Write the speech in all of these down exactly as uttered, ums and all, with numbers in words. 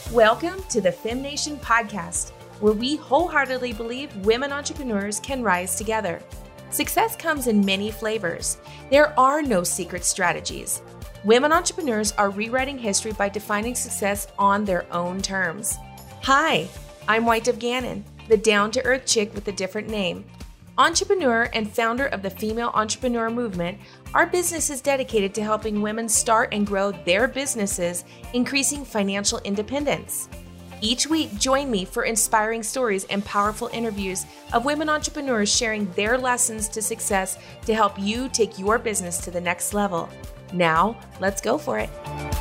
Welcome to the FemNation podcast, where we wholeheartedly believe women entrepreneurs can rise together. Success comes in many flavors. There are no secret strategies. Women entrepreneurs are rewriting history by defining success on their own terms. Hi, I'm White Dove Gannon, the down-to-earth chick with a different name. Entrepreneur and founder of the Female Entrepreneur Movement, our business is dedicated to helping women start and grow their businesses, increasing financial independence. Each week, join me for inspiring stories and powerful interviews of women entrepreneurs sharing their lessons to success to help you take your business to the next level. Now, let's go for it.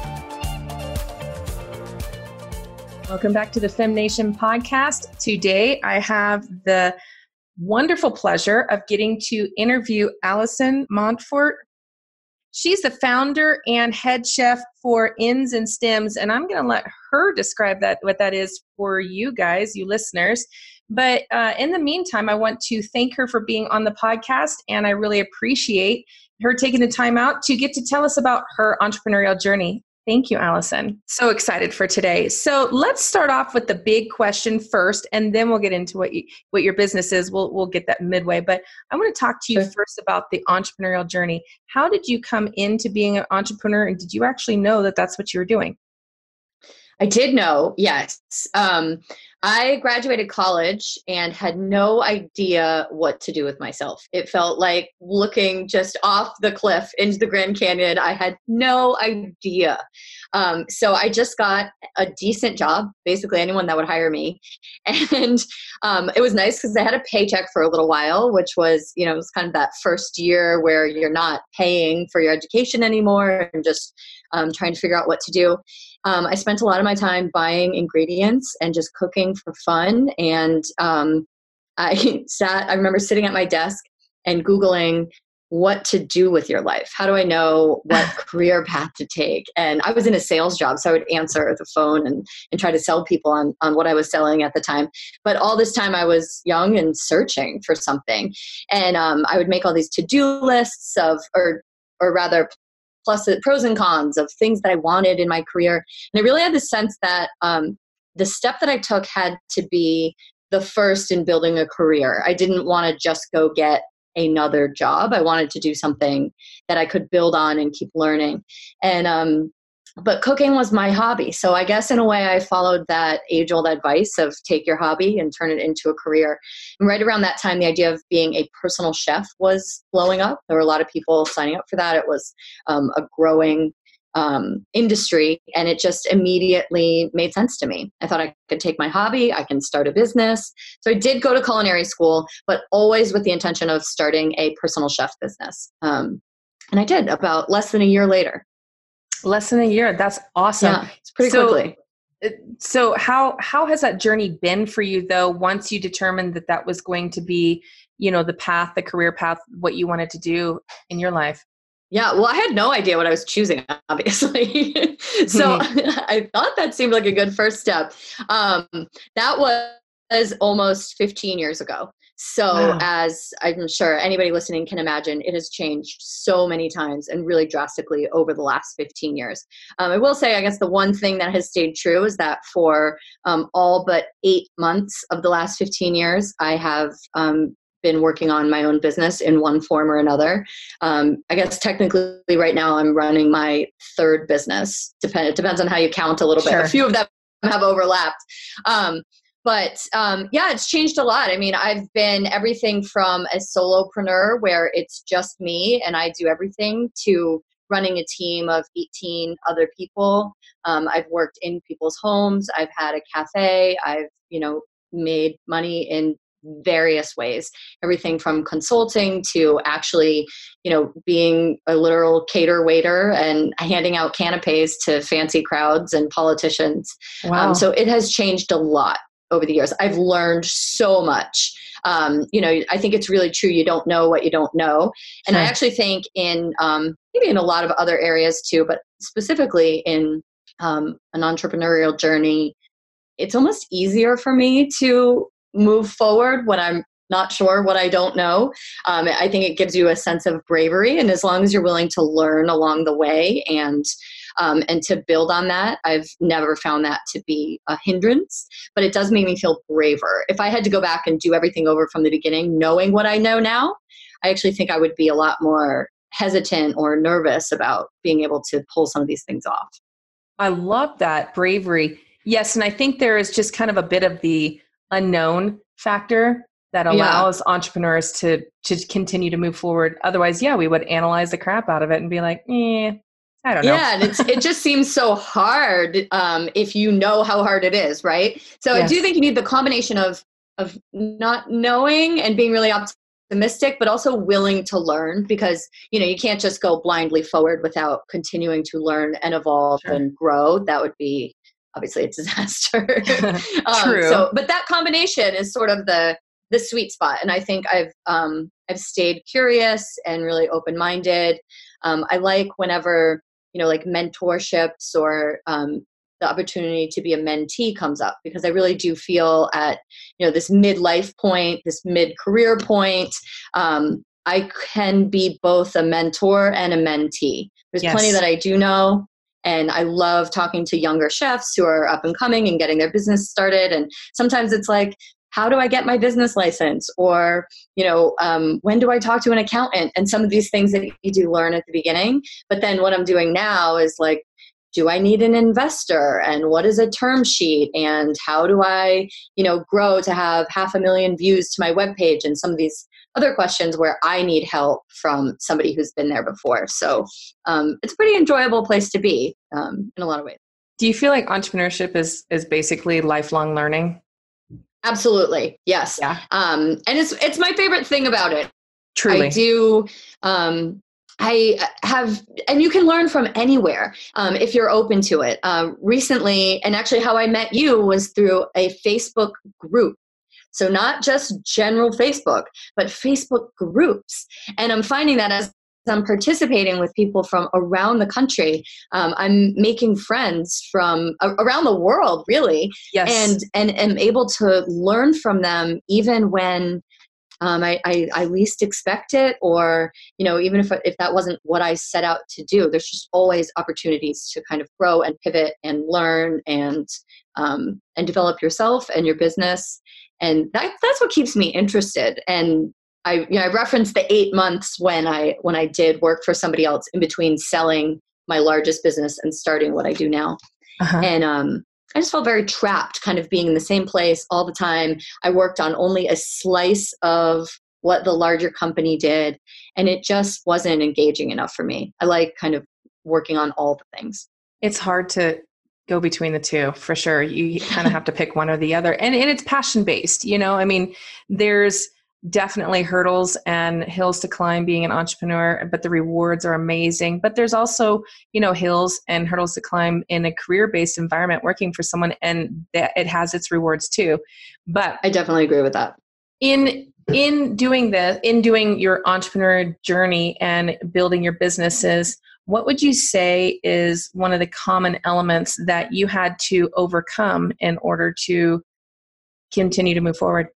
Welcome back to the FemNation podcast. Today, I have the wonderful pleasure of getting to interview Allison Montfort. She's the founder and head chef for Ins and Stems, and I'm going to let her describe that what that is for you guys, you listeners. But uh, in the meantime, I want to thank her for being on the podcast, and I really appreciate her taking the time out to get to tell us about her entrepreneurial journey. Thank you, Allison. So excited for today. So let's start off with the big question first, and then we'll get into what you, what your business is. We'll we'll get that midway. But I want to talk to you Sure. first about the entrepreneurial journey. How did you come into being an entrepreneur, and did you actually know that that's what you were doing? I did know, yes. Um, I graduated college and had no idea what to do with myself. It felt like looking just off the cliff into the Grand Canyon. I had no idea. Um, so I just got a decent job, basically anyone that would hire me. And um, it was nice because I had a paycheck for a little while, which was, you know, it was kind of that first year where you're not paying for your education anymore and just um, trying to figure out what to do. Um, I spent a lot of my time buying ingredients and just cooking for fun. And um, I sat, I remember sitting at my desk and Googling what to do with your life. How do I know what career path to take? And I was in a sales job, so I would answer the phone and, and try to sell people on, on what I was selling at the time. But all this time I was young and searching for something. And um, I would make all these to-do lists of, or or rather, plus pros and cons of things that I wanted in my career. And I really had the sense that um, the step that I took had to be the first in building a career. I didn't want to just go get another job. I wanted to do something that I could build on and keep learning. And um, but cooking was my hobby. So I guess in a way I followed that age-old advice of take your hobby and turn it into a career. And right around that time, the idea of being a personal chef was blowing up. There were a lot of people signing up for that. It was um, a growing um, industry, and it just immediately made sense to me. I thought I could take my hobby, I can start a business. So I did go to culinary school, but always with the intention of starting a personal chef business. Um, and I did about less than a year later. Less than a year. That's awesome. Yeah, it's pretty so, quickly. So how how has that journey been for you, though, once you determined that that was going to be, you know, the path, the career path, what you wanted to do in your life? Yeah, well, I had no idea what I was choosing, obviously. So I thought that seemed like a good first step. Um, that was almost fifteen years ago. So Wow. As I'm sure anybody listening can imagine, it has changed so many times and really drastically over the last fifteen years. Um, I will say, I guess the one thing that has stayed true is that for um, all but eight months of the last fifteen years, I have um, been working on my own business in one form or another. Um, I guess technically right now I'm running my third business. Depend, it depends on how you count a little Sure. bit. A few of them have overlapped. Um, But um, yeah, it's changed a lot. I mean, I've been everything from a solopreneur where it's just me and I do everything to running a team of eighteen other people. Um, I've worked in people's homes. I've had a cafe. I've, you know, made money in various ways, everything from consulting to actually, you know, being a literal cater waiter and handing out canapes to fancy crowds and politicians. Wow. Um, so it has changed a lot over the years. I've learned so much. Um, you know, I think it's really true. You don't know what you don't know. And Sure. I actually think in, um, maybe in a lot of other areas too, but specifically in um, an entrepreneurial journey, it's almost easier for me to move forward when I'm not sure what I don't know. Um, I think it gives you a sense of bravery. And as long as you're willing to learn along the way and um, and to build on that. I've never found that to be a hindrance, but it does make me feel braver. If I had to go back and do everything over from the beginning, knowing what I know now, I actually think I would be a lot more hesitant or nervous about being able to pull some of these things off. I love that bravery. Yes. And I think there is just kind of a bit of the unknown factor that allows yeah. entrepreneurs to, to continue to move forward. Otherwise, yeah, we would analyze the crap out of it and be like, eh, I don't know. Yeah. And it's, it just seems so hard um, if you know how hard it is. Right. So yes. I do think you need the combination of, of not knowing and being really optimistic, but also willing to learn, because, you know, you can't just go blindly forward without continuing to learn and evolve sure. and grow. That would be obviously a disaster. um, True. So, but that combination is sort of the, the sweet spot. And I think I've, um, I've stayed curious and really open-minded. Um, I like whenever, you know, like mentorships or, um, the opportunity to be a mentee comes up, because I really do feel at, you know, this midlife point, this mid-career point, um, I can be both a mentor and a mentee. There's yes. plenty that I do know. And I love talking to younger chefs who are up and coming and getting their business started. And sometimes it's like, how do I get my business license? Or, you know, um, when do I talk to an accountant? And some of these things that you do learn at the beginning. But then what I'm doing now is like, do I need an investor? And what is a term sheet? And how do I, you know, grow to have half a million views to my webpage? And some of these other questions where I need help from somebody who's been there before. So um, it's a pretty enjoyable place to be um, in a lot of ways. Do you feel like entrepreneurship is is basically lifelong learning? Absolutely. Yes. Yeah. Um, and it's it's my favorite thing about it. Truly. I do. Um, I have, and you can learn from anywhere um, if you're open to it. Uh, recently, and actually how I met you was through a Facebook group. So not just general Facebook, but Facebook groups. And I'm finding that as I'm participating with people from around the country, um, I'm making friends from uh, around the world, really. Yes. And, and am able to learn from them even when Um, I, I, I least expect it, or, you know, even if, if that wasn't what I set out to do, there's just always opportunities to kind of grow and pivot and learn and, um, and develop yourself and your business. And that, that's what keeps me interested. And I, you know, I referenced the eight months when I, when I did work for somebody else in between selling my largest business and starting what I do now. Uh-huh. And, um, I just felt very trapped, kind of being in the same place all the time. I worked on only a slice of what the larger company did, and it just wasn't engaging enough for me. I like kind of working on all the things. It's hard to go between the two, for sure. You kind of have to pick one or the other. And, and it's passion-based, you know? I mean, there's definitely hurdles and hills to climb being an entrepreneur, but the rewards are amazing. But there's also, you know, hills and hurdles to climb in a career-based environment working for someone, and that it has its rewards too. But I definitely agree with that. In in doing this, in doing your entrepreneur journey and building your businesses, what would you say is one of the common elements that you had to overcome in order to continue to move forward?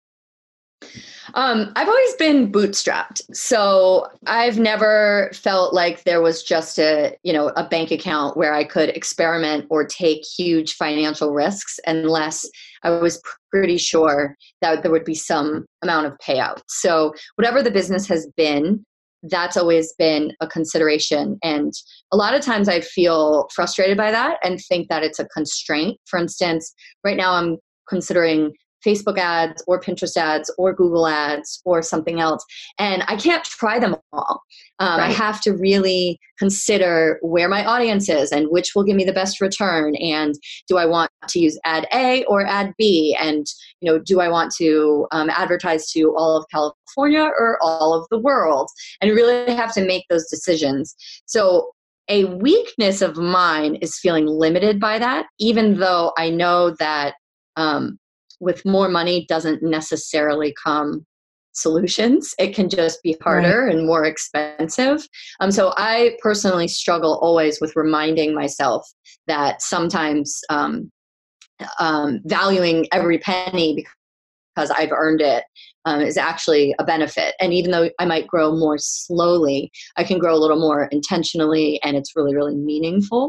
Um, I've always been bootstrapped. So I've never felt like there was just a, you know, a bank account where I could experiment or take huge financial risks unless I was pretty sure that there would be some amount of payout. So whatever the business has been, that's always been a consideration. And a lot of times I feel frustrated by that and think that it's a constraint. For instance, right now I'm considering Facebook ads or Pinterest ads or Google ads or something else. And I can't try them all. Um, right. I have to really consider where my audience is and which will give me the best return. And do I want to use ad A or ad B? And, you know, do I want to um, advertise to all of California or all of the world? And really have to make those decisions. So a weakness of mine is feeling limited by that, even though I know that, um, with more money doesn't necessarily come solutions. It can just be harder right. and more expensive. Um, so I personally struggle always with reminding myself that sometimes um, um, valuing every penny because I've earned it um, is actually a benefit. And even though I might grow more slowly, I can grow a little more intentionally, and it's really, really meaningful.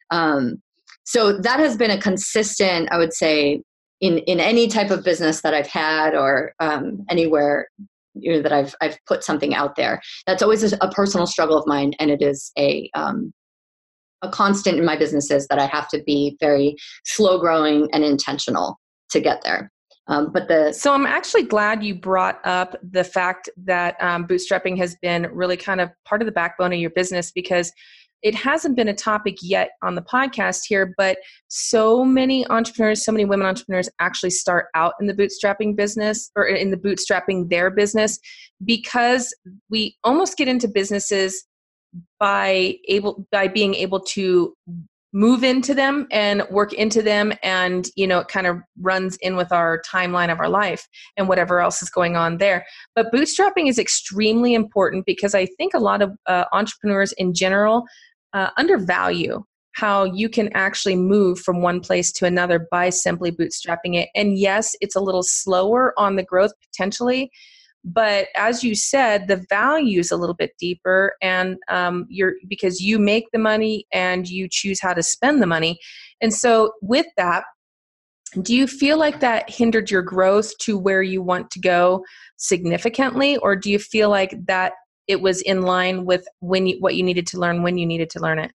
Um, so that has been a consistent, I would say, in, in any type of business that I've had or um, anywhere you know, that I've I've put something out there. That's always a, a personal struggle of mine, and it is a um, a constant in my businesses that I have to be very slow growing and intentional to get there. Um, but the so I'm actually glad you brought up the fact that um, bootstrapping has been really kind of part of the backbone of your business, because it hasn't been a topic yet on the podcast here, but so many entrepreneurs, so many women entrepreneurs actually start out in the bootstrapping business or in the bootstrapping their business, because we almost get into businesses by able by being able to move into them and work into them, and you know it kind of runs in with our timeline of our life and whatever else is going on there. But bootstrapping is extremely important, because I think a lot of uh, entrepreneurs in general uh, undervalue how you can actually move from one place to another by simply bootstrapping it. And yes, it's a little slower on the growth potentially, but as you said, the value is a little bit deeper, and um, you're because you make the money and you choose how to spend the money. And so with that, do you feel like that hindered your growth to where you want to go significantly, or do you feel like that it was in line with when you, what you needed to learn when you needed to learn it?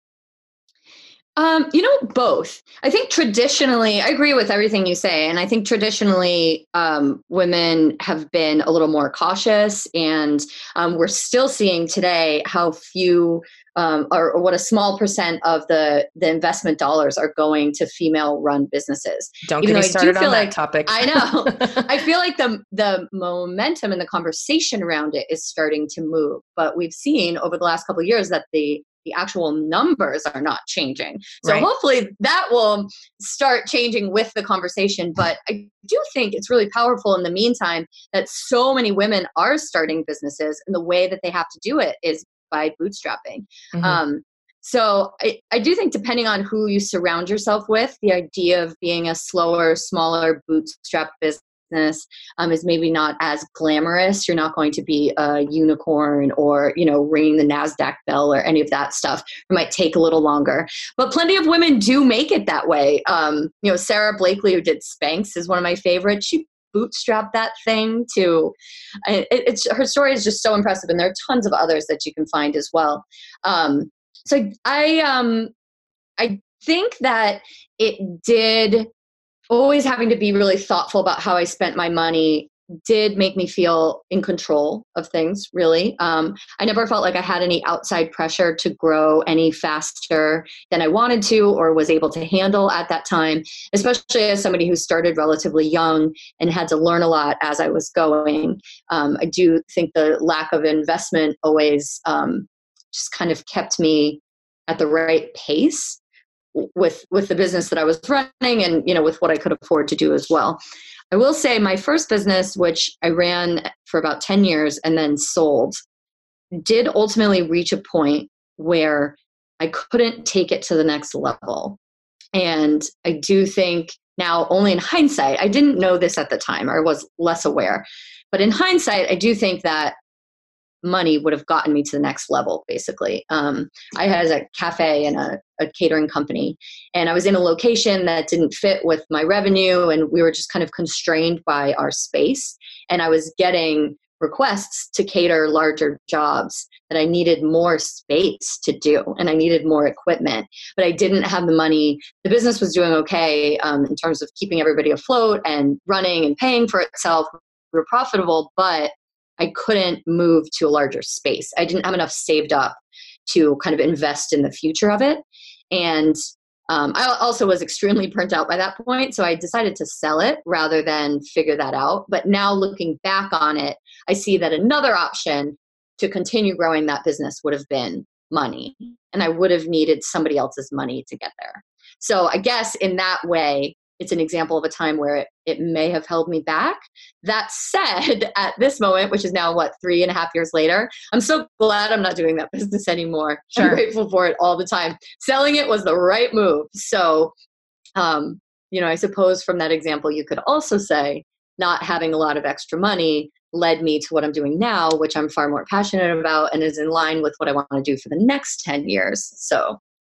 Um, you know, both. I think traditionally, I agree with everything you say. And I think traditionally, um, women have been a little more cautious, and um, we're still seeing today how few um, or, or what a small percent of the, the investment dollars are going to female run businesses. Don't get me started on that topic. I know. I feel like the, the momentum and the conversation around it is starting to move, but we've seen over the last couple of years that the the actual numbers are not changing. So right. Hopefully that will start changing with the conversation. But I do think it's really powerful in the meantime that so many women are starting businesses, and the way that they have to do it is by bootstrapping. Mm-hmm. Um, so I, I do think depending on who you surround yourself with, the idea of being a slower, smaller bootstrap business Um, is maybe not as glamorous. You're not going to be a unicorn or, you know, ringing the NASDAQ bell or any of that stuff. It might take a little longer, but plenty of women do make it that way. Um, you know, Sarah Blakely, who did Spanx, is one of my favorites. She bootstrapped that thing to, it, it's, her story is just so impressive. And there are tons of others that you can find as well. Um, so I, um, I think that it did always having to be really thoughtful about how I spent my money did make me feel in control of things, really. Um, I never felt like I had any outside pressure to grow any faster than I wanted to or was able to handle at that time, especially as somebody who started relatively young and had to learn a lot as I was going. Um, I do think the lack of investment always um, just kind of kept me at the right pace with with the business that I was running, and you know with what I could afford to do as well. I will say my first business, which I ran for about ten years and then sold, did ultimately reach a point where I couldn't take it to the next level. And I do think now, only in hindsight, I didn't know this at the time, or I was less aware, but in hindsight, I do think that money would have gotten me to the next level, basically. Um, I had a cafe and a, a catering company, and I was in a location that didn't fit with my revenue, and we were just kind of constrained by our space. And I was getting requests to cater larger jobs that I needed more space to do, and I needed more equipment, but I didn't have the money. The business was doing okay um, in terms of keeping everybody afloat and running and paying for itself. We were profitable, but I couldn't move to a larger space. I didn't have enough saved up to kind of invest in the future of it. And um, I also was extremely burnt out by that point. So I decided to sell it rather than figure that out. But now looking back on it, I see that another option to continue growing that business would have been money. And I would have needed somebody else's money to get there. So I guess in that way, it's an example of a time where it, it may have held me back. That said, at this moment, which is now, what, three and a half years later, I'm so glad I'm not doing that business anymore. Sure. I'm grateful for it all the time. Selling it was the right move. So, um, you know, I suppose from that example, you could also say not having a lot of extra money led me to what I'm doing now, which I'm far more passionate about and is in line with what I want to do for the next ten years. So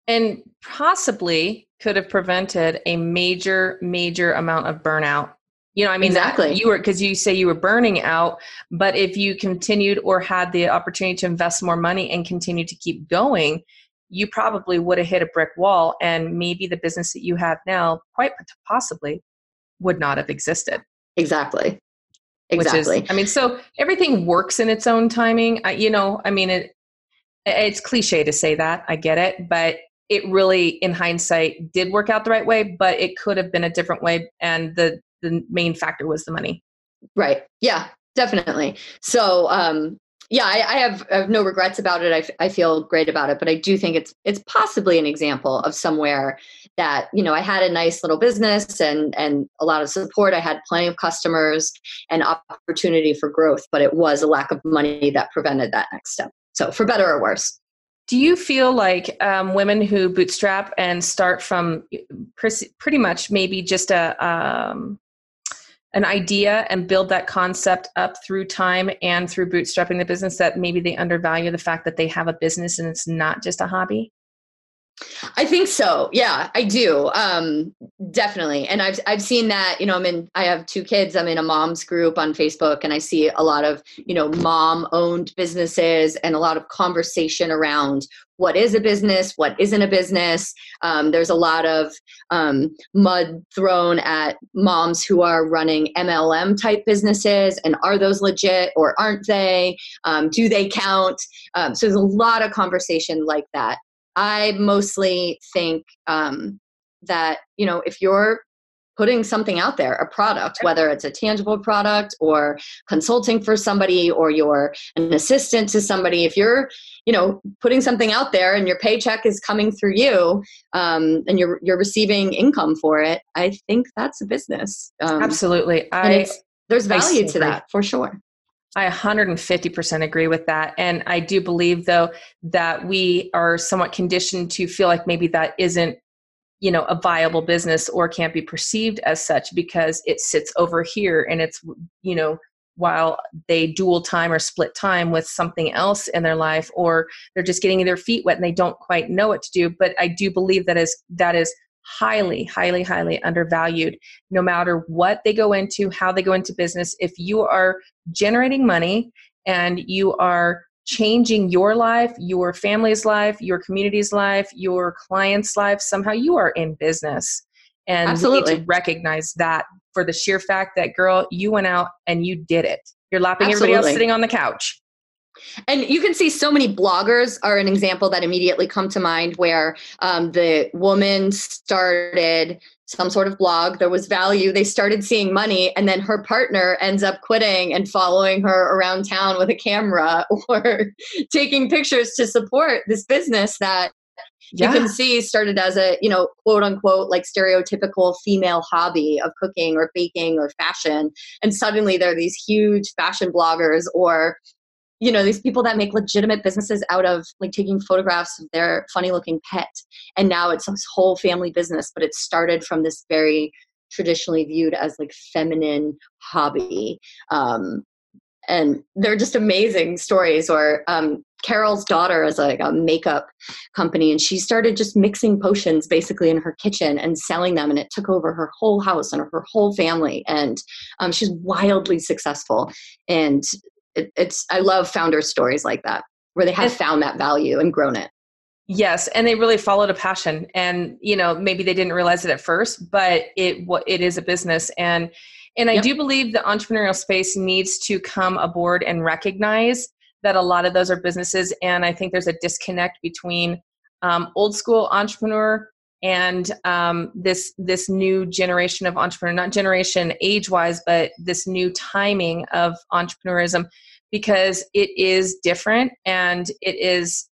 And possibly could have prevented a major, major amount of burnout. You know, I mean, Exactly. that you were, because you say you were burning out, but if you continued or had the opportunity to invest more money and continue to keep going, you probably would have hit a brick wall, and maybe the business that you have now quite possibly would not have existed. Exactly. Which is, Exactly. I mean, so everything works in its own timing. I, you know, I mean, it, it's cliche to say that, I get it, but it really, in hindsight, did work out the right way, but it could have been a different way. And the, the main factor was the money. Right. Yeah, definitely. So, um, yeah, I, I, have, I have no regrets about it. I, f- I feel great about it, but I do think it's it's possibly an example of somewhere that, you know, I had a nice little business and and a lot of support. I had plenty of customers and opportunity for growth, but it was a lack of money that prevented that next step. So for better or worse. Do you feel like um, women who bootstrap and start from pretty much maybe just a um, an idea and build that concept up through time and through bootstrapping the business, that maybe they undervalue the fact that they have a business and it's not just a hobby? I think so. Yeah, I do. Um, definitely. And I've, I've seen that, you know, I'm in, I have two kids. I'm in a mom's group on Facebook, and I see a lot of, you know, mom owned businesses and a lot of conversation around what is a business, what isn't a business. Um, there's a lot of um, mud thrown at moms who are running M L M type businesses, and are those legit or aren't they? Um, do they count? Um, so there's a lot of conversation like that. I mostly think um, that, you know, if you're putting something out there, a product, whether it's a tangible product or consulting for somebody, or you're an assistant to somebody, if you're, you know, putting something out there and your paycheck is coming through you, um, and you're you're receiving income for it, I think that's a business. Um, Absolutely. I, and it's, there's I value so to agree. that for sure. I one hundred fifty percent agree with that. And I do believe, though, that we are somewhat conditioned to feel like maybe that isn't, you know, a viable business or can't be perceived as such because it sits over here and it's, you know, while they dual time or split time with something else in their life, or they're just getting their feet wet and they don't quite know what to do. But I do believe that is, that is highly, highly, highly undervalued. No matter what they go into, how they go into business, if you are generating money and you are changing your life, your family's life, your community's life, your client's life, somehow you are in business. And Absolutely. we need to recognize that for the sheer fact that, girl, you went out and you did it. You're lapping Absolutely. everybody else sitting on the couch. And you can see so many bloggers are an example that immediately come to mind, where um, the woman started some sort of blog. There was value. They started seeing money, and then her partner ends up quitting and following her around town with a camera or taking pictures to support this business that yeah. you can see started as a, you know, quote unquote, like stereotypical female hobby of cooking or baking or fashion. And suddenly there are these huge fashion bloggers, or you know, these people that make legitimate businesses out of like taking photographs of their funny looking pet. And now it's this whole family business, but it started from this very traditionally viewed as like feminine hobby. Um, and they're just amazing stories. Or um, Carol's daughter is like a makeup company, and she started just mixing potions basically in her kitchen and selling them. And it took over her whole house and her whole family. And um, she's wildly successful. And It, it's, I love founder stories like that, where they have and, found that value and grown it. Yes. And they really followed a passion, and, you know, maybe they didn't realize it at first, but it, what it is a business. And, and I yep. do believe the entrepreneurial space needs to come aboard and recognize that a lot of those are businesses. And I think there's a disconnect between um, old school entrepreneur and um, this this new generation of entrepreneur, not generation age-wise, but this new timing of entrepreneurism, because it is different, and it is,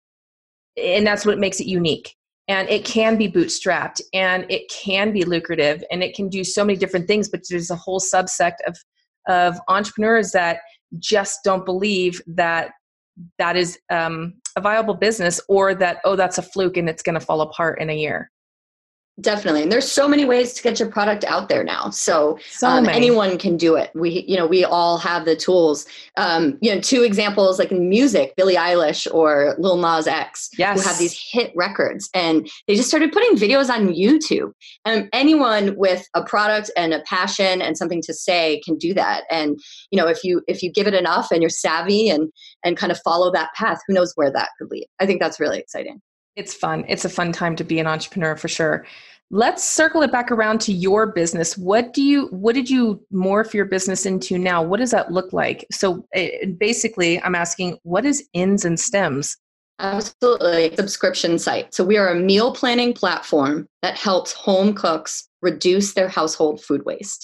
and that's what makes it unique. And it can be bootstrapped, and it can be lucrative, and it can do so many different things. But there's a whole subsect of of entrepreneurs that just don't believe that that is um, a viable business, or that, oh, that's a fluke and it's going to fall apart in a year. Definitely. And there's so many ways to get your product out there now. So, so um, many. anyone can do it. We, you know, we all have the tools. Um, you know, two examples like in music, Billie Eilish or Lil Nas X, yes. who have these hit records, and they just started putting videos on YouTube. And anyone with a product and a passion and something to say can do that. And, you know, if you, if you give it enough and you're savvy and, and kind of follow that path, who knows where that could lead. I think that's really exciting. It's fun. It's a fun time to be an entrepreneur for sure. Let's circle it back around to your business. What do you, what did you morph your business into now? What does that look like? So uh, basically I'm asking, what is Ins and Stems? Absolutely. Subscription site. So we are a meal planning platform that helps home cooks reduce their household food waste.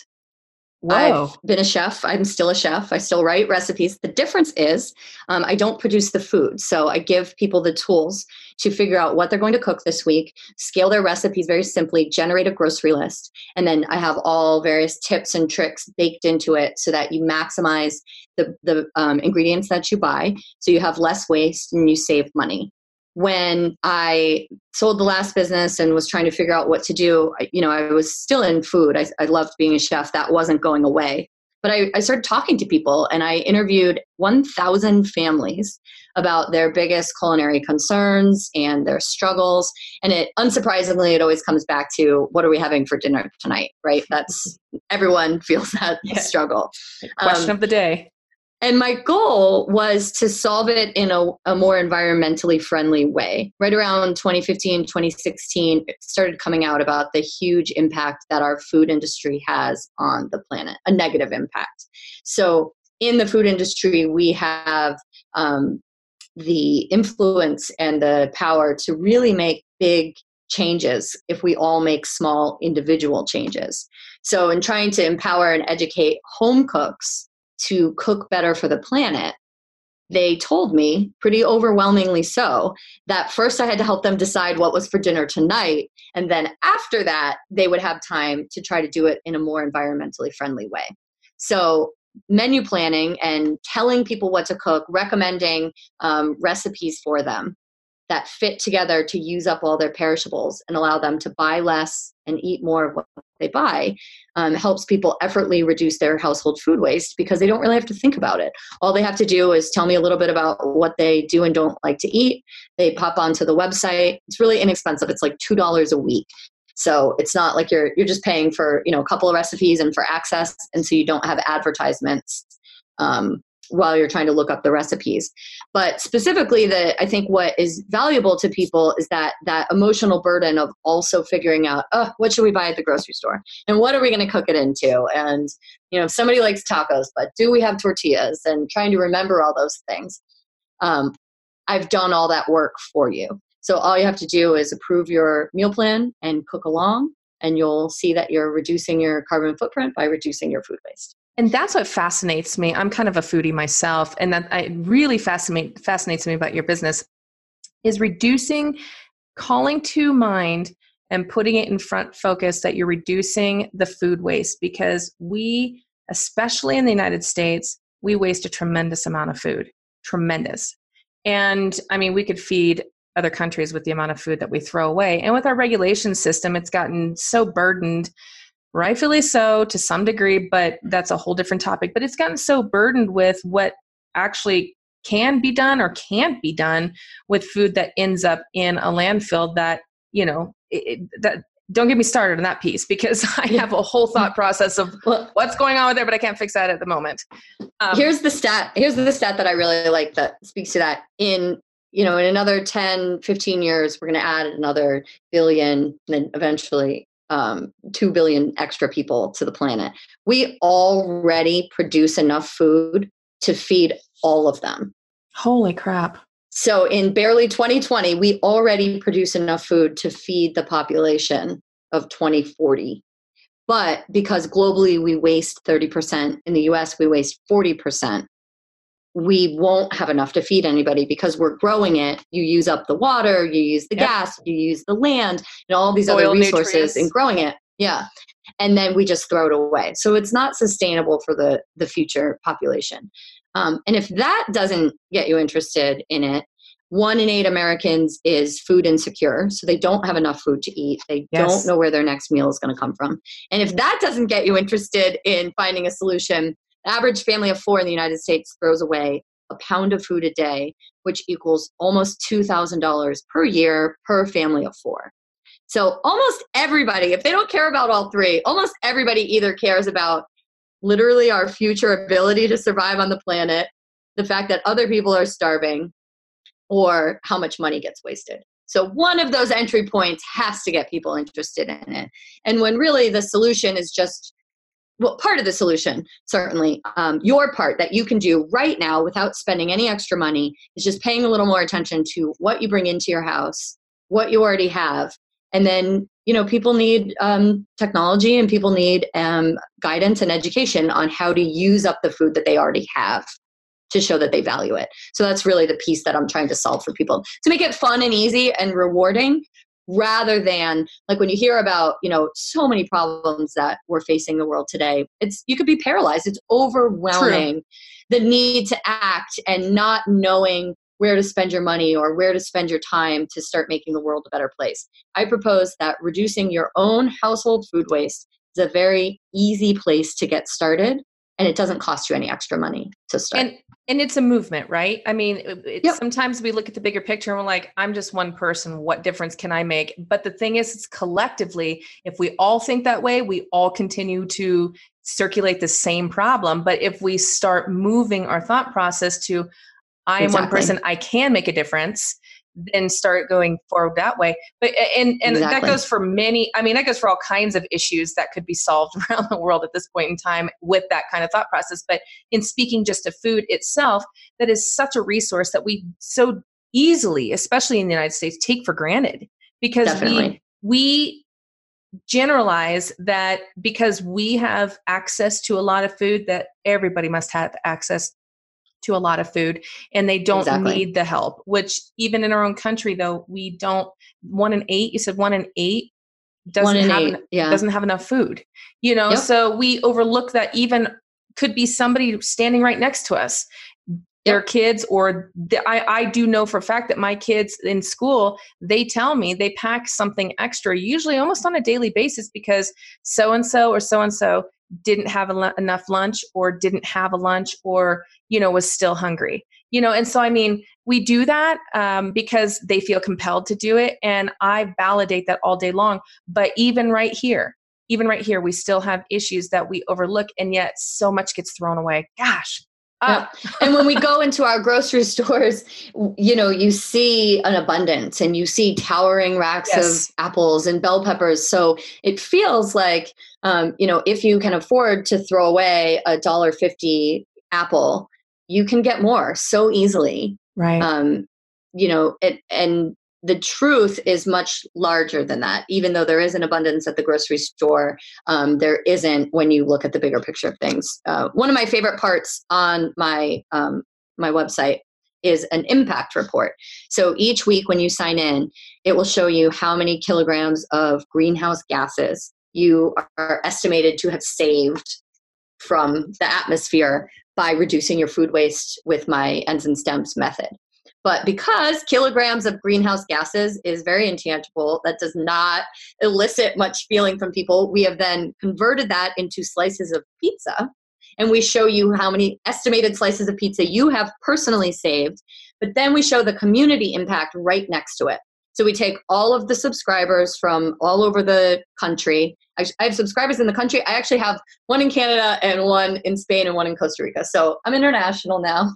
Whoa. I've been a chef. I'm still a chef. I still write recipes. The difference is um, I don't produce the food. So I give people the tools to figure out what they're going to cook this week, scale their recipes very simply, generate a grocery list. And then I have all various tips and tricks baked into it so that you maximize the, the um, ingredients that you buy. So you have less waste and you save money. When I sold the last business and was trying to figure out what to do, you know, I was still in food. I, I loved being a chef. That wasn't going away. But I, I started talking to people, and I interviewed one thousand families about their biggest culinary concerns and their struggles. And it, unsurprisingly, it always comes back to, what are we having for dinner tonight, right? That's, everyone feels that yeah. struggle. Question um, of the day. And my goal was to solve it in a, a more environmentally friendly way. Right around twenty fifteen, twenty sixteen, it started coming out about the huge impact that our food industry has on the planet, a negative impact. So in the food industry, we have um, the influence and the power to really make big changes if we all make small individual changes. So in trying to empower and educate home cooks to cook better for the planet, they told me, pretty overwhelmingly so, that first I had to help them decide what was for dinner tonight. And then after that, they would have time to try to do it in a more environmentally friendly way. So menu planning and telling people what to cook, recommending um, recipes for them that fit together to use up all their perishables and allow them to buy less and eat more of what they buy, um, helps people effortlessly reduce their household food waste because they don't really have to think about it. All they have to do is tell me a little bit about what they do and don't like to eat. They pop onto the website. It's really inexpensive. It's like two dollars a week. So it's not like you're you're just paying for, you know, a couple of recipes and for access, and so you don't have advertisements um, while you're trying to look up the recipes. But specifically, the I think what is valuable to people is that that emotional burden of also figuring out, oh, what should we buy at the grocery store? And what are we going to cook it into? And, you know, if somebody likes tacos, but do we have tortillas? And trying to remember all those things. Um, I've done all that work for you. So all you have to do is approve your meal plan and cook along, and you'll see that you're reducing your carbon footprint by reducing your food waste. And that's what fascinates me. I'm kind of a foodie myself, and that I really fascinate fascinates me about your business is reducing, calling to mind and putting it in front focus that you're reducing the food waste, because we, especially in the United States, we waste a tremendous amount of food, tremendous. And I mean, we could feed other countries with the amount of food that we throw away. And with our regulation system, it's gotten so burdened, rightfully so to some degree, but that's a whole different topic. But it's gotten so burdened with what actually can be done or can't be done with food that ends up in a landfill that, you know, it, that don't get me started on that piece, because I have a whole thought process of what's going on with there, but I can't fix that at the moment. Um, here's the stat. Here's the stat that I really like that speaks to that. In, you know, in another ten, fifteen years, we're going to add another billion, and then eventually um, two billion extra people to the planet. We already produce enough food to feed all of them. Holy crap. So in barely twenty twenty, we already produce enough food to feed the population of twenty forty. But because globally we waste thirty percent, in the U S we waste forty percent, we won't have enough to feed anybody because we're growing it. You use up the water, you use the yep. gas, you use the land, and all these Oil, other resources nutrients. In growing it. Yeah. And then we just throw it away. So it's not sustainable for the, the future population. Um, and if that doesn't get you interested in it, one in eight Americans is food insecure. So they don't have enough food to eat. They Yes. don't know where their next meal is going to come from. And if that doesn't get you interested in finding a solution, the average family of four in the United States throws away a pound of food a day, which equals almost two thousand dollars per year per family of four. So almost everybody, if they don't care about all three, almost everybody either cares about literally our future ability to survive on the planet, the fact that other people are starving, or how much money gets wasted. So one of those entry points has to get people interested in it. And when really the solution is just, well, part of the solution, certainly, um, your part that you can do right now without spending any extra money is just paying a little more attention to what you bring into your house, what you already have. And then, you know, people need um, technology, and people need um, guidance and education on how to use up the food that they already have to show that they value it. So that's really the piece that I'm trying to solve for people, to make it fun and easy and rewarding, rather than like when you hear about, you know, so many problems that we're facing in the world today, it's, you could be paralyzed. It's overwhelming. True. The need to act and not knowing where to spend your money or where to spend your time to start making the world a better place. I propose that reducing your own household food waste is a very easy place to get started, and it doesn't cost you any extra money to start. And and it's a movement, right? I mean, it, Yep. sometimes we look at the bigger picture and we're like, I'm just one person. What difference can I make? But the thing is, it's collectively, if we all think that way, we all continue to circulate the same problem. But if we start moving our thought process to, I am Exactly. one person, I can make a difference, then start going forward that way. But and and Exactly. that goes for many, I mean, that goes for all kinds of issues that could be solved around the world at this point in time with that kind of thought process. But in speaking just to food itself, that is such a resource that we so easily, especially in the United States, take for granted, because Definitely. we we generalize that because we have access to a lot of food, that everybody must have access to a lot of food, and they don't Exactly. need the help, which even in our own country, though, we don't, one in eight, you said one in eight doesn't One in have, eight, en- yeah. doesn't have enough food, you know? Yep. So we overlook that even could be somebody standing right next to us, their Yep. kids, or the, I, I do know for a fact that my kids in school, they tell me they pack something extra, usually almost on a daily basis, because so-and-so or so-and-so didn't have a, enough lunch, or didn't have a lunch, or, you know, was still hungry, you know? And so, I mean, we do that um, because they feel compelled to do it. And I validate that all day long. But even right here, even right here, we still have issues that we overlook, and yet so much gets thrown away. Gosh. Yep. And when we go into our grocery stores, you know, you see an abundance, and you see towering racks Yes. of apples and bell peppers. So it feels like, um, you know, if you can afford to throw away a one dollar fifty apple, you can get more so easily. Right. Um, you know, it, and the truth is much larger than that. Even though there is an abundance at the grocery store, um, there isn't when you look at the bigger picture of things. Uh, one of my favorite parts on my um, my website is an impact report. So each week when you sign in, it will show you how many kilograms of greenhouse gases you are estimated to have saved from the atmosphere by reducing your food waste with my ends and stems method. But because kilograms of greenhouse gases is very intangible, that does not elicit much feeling from people, we have then converted that into slices of pizza. And we show you how many estimated slices of pizza you have personally saved. But then we show the community impact right next to it. So we take all of the subscribers from all over the country. I have subscribers in the country. I actually have one in Canada and one in Spain and one in Costa Rica. So I'm international now.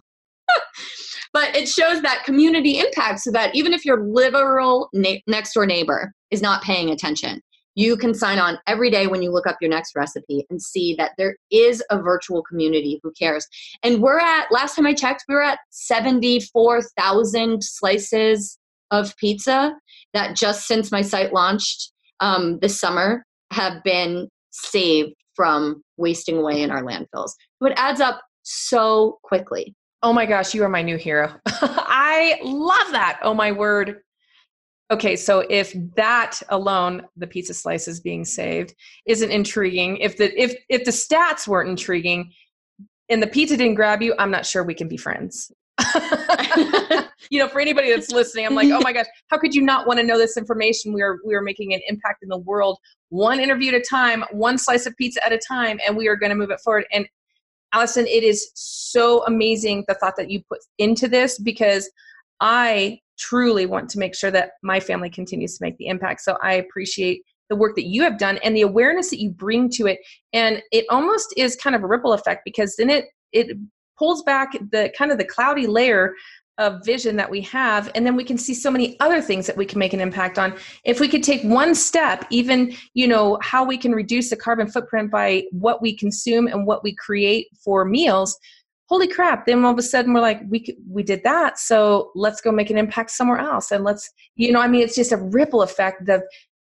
But it shows that community impact, so that even if your literal na- next door neighbor is not paying attention, you can sign on every day when you look up your next recipe and see that there is a virtual community who cares. And we're at, last time I checked, we were at seventy-four thousand slices of pizza that just since my site launched um, this summer have been saved from wasting away in our landfills. So it adds up so quickly. Oh my gosh, you are my new hero. I love that. Oh my word. Okay, so if that alone, the pizza slices being saved, isn't intriguing, if the if if the stats weren't intriguing and the pizza didn't grab you, I'm not sure we can be friends. You know, for anybody that's listening, I'm like, oh my gosh, how could you not want to know this information? We are, we are making an impact in the world, one interview at a time, one slice of pizza at a time, and we are going to move it forward. And Allison, it is so amazing the thought that you put into this, because I truly want to make sure that my family continues to make the impact. So I appreciate the work that you have done and the awareness that you bring to it. And it almost is kind of a ripple effect, because then it, it pulls back the kind of the cloudy layer of vision that we have. And then we can see so many other things that we can make an impact on. If we could take one step, even, you know, how we can reduce the carbon footprint by what we consume and what we create for meals, holy crap. Then all of a sudden we're like, we, we did that. So let's go make an impact somewhere else. And let's, you know, I mean, it's just a ripple effect of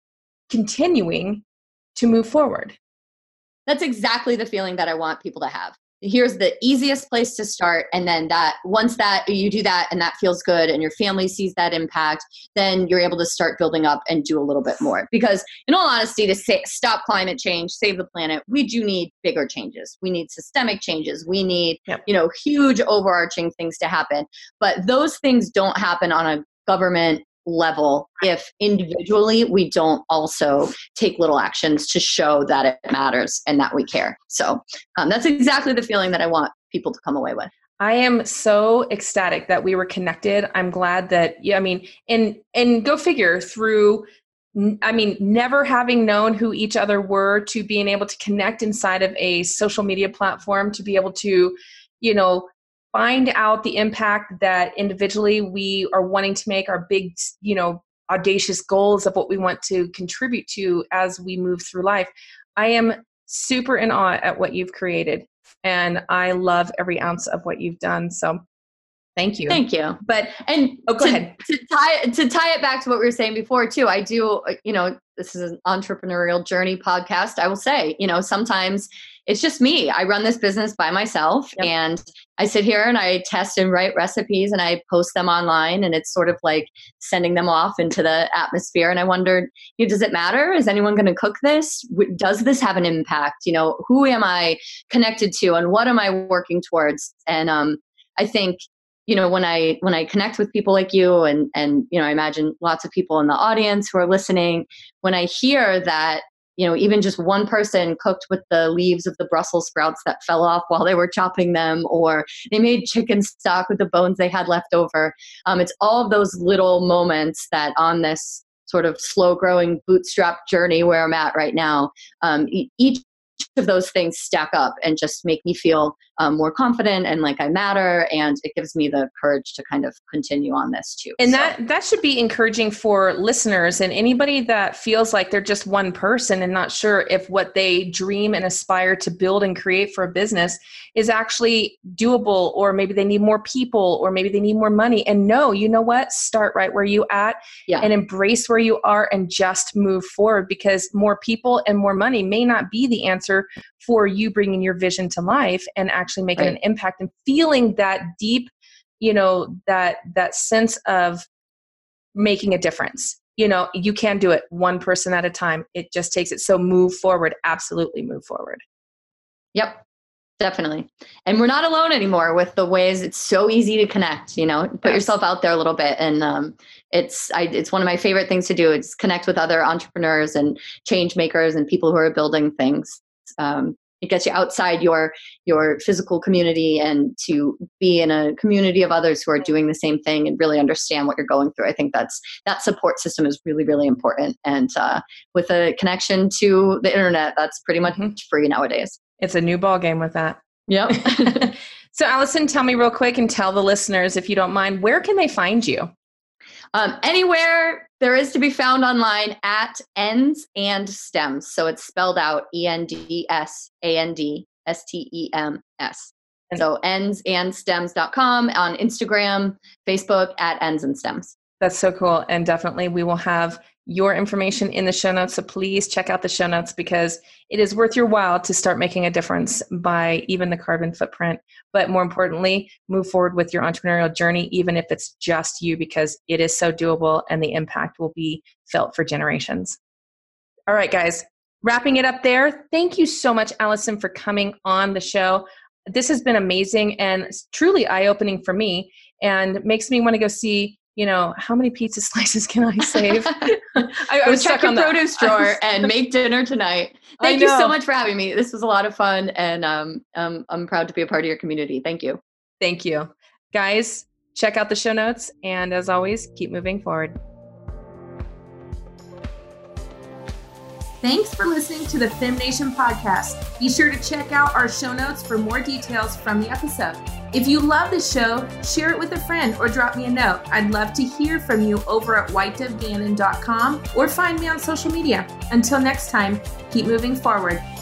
continuing to move forward. That's exactly the feeling that I want people to have. Here's the easiest place to start. And then that once that you do that and that feels good and your family sees that impact, then you're able to start building up and do a little bit more. Because in all honesty, to say, stop climate change, save the planet, we do need bigger changes. We need systemic changes. We need, yep. you know, huge overarching things to happen. But those things don't happen on a government level if individually we don't also take little actions to show that it matters and that we care. So um, that's exactly the feeling that I want people to come away with. I am so ecstatic that we were connected. I'm glad that, yeah, I mean, and, and go figure through, I mean, never having known who each other were to being able to connect inside of a social media platform, to be able to, you know, find out the impact that individually we are wanting to make, our big, you know, audacious goals of what we want to contribute to as we move through life. I am super in awe at what you've created, and I love every ounce of what you've done. So thank you. Thank you. But, and oh, go to, ahead. To tie, to tie it back to what we were saying before too, I do, you know, this is an entrepreneurial journey podcast. I will say, you know, sometimes it's just me. I run this business by myself yep. and I sit here and I test and write recipes and I post them online, and it's sort of like sending them off into the atmosphere. And I wondered, you know, does it matter? Is anyone going to cook this? Does this have an impact? You know, who am I connected to and what am I working towards? And um, I think, you know, when I, when I connect with people like you and, and, you know, I imagine lots of people in the audience who are listening, when I hear that, you know, even just one person cooked with the leaves of the Brussels sprouts that fell off while they were chopping them, or they made chicken stock with the bones they had left over. Um, it's all of those little moments that on this sort of slow growing bootstrap journey where I'm at right now, um, each of those things stack up and just make me feel um, more confident and like I matter. And it gives me the courage to kind of continue on this too. And so. that, that should be encouraging for listeners and anybody that feels like they're just one person and not sure if what they dream and aspire to build and create for a business is actually doable, or maybe they need more people, or maybe they need more money. And no, you know what? Start right where you at yeah. and embrace where you are and just move forward, because more people and more money may not be the answer for you bringing your vision to life and actually making right. an impact and feeling that deep, you know, that, that sense of making a difference. You know, you can do it one person at a time. It just takes it. So move forward. Absolutely move forward. Yep. Definitely. And we're not alone anymore with the ways it's so easy to connect, you know, put yes. yourself out there a little bit. And um, it's, I, it's one of my favorite things to do. It's connect with other entrepreneurs and change makers and people who are building things. Um, it gets you outside your, your physical community and to be in a community of others who are doing the same thing and really understand what you're going through. I think that's, that support system is really, really important. And uh, with a connection to the internet, that's pretty much mm-hmm. free nowadays. It's a new ball game with that. Yep. So Allison, tell me real quick and tell the listeners, if you don't mind, where can they find you? Um, anywhere there is to be found online at Ends and Stems. So it's spelled out E N D S A N D S T E M S. So ends and stems dot com, on Instagram, Facebook at Ends and Stems. That's so cool. And definitely we will have your information in the show notes. So please check out the show notes, because it is worth your while to start making a difference by even the carbon footprint. But more importantly, move forward with your entrepreneurial journey, even if it's just you, because it is so doable and the impact will be felt for generations. All right, guys, wrapping it up there. Thank you so much, Allison, for coming on the show. This has been amazing and truly eye-opening for me. and makes me want to go see, you know, how many pizza slices can I save? I, I was check stuck on your that. produce drawer and make dinner tonight. Thank you so much for having me. This was a lot of fun, and um, um, I'm proud to be a part of your community. Thank you. Thank you. Guys, check out the show notes, and as always, keep moving forward. Thanks for listening to the FemNation podcast. Be sure to check out our show notes for more details from the episode. If you love the show, share it with a friend or drop me a note. I'd love to hear from you over at white dove gannon dot com or find me on social media. Until next time, keep moving forward.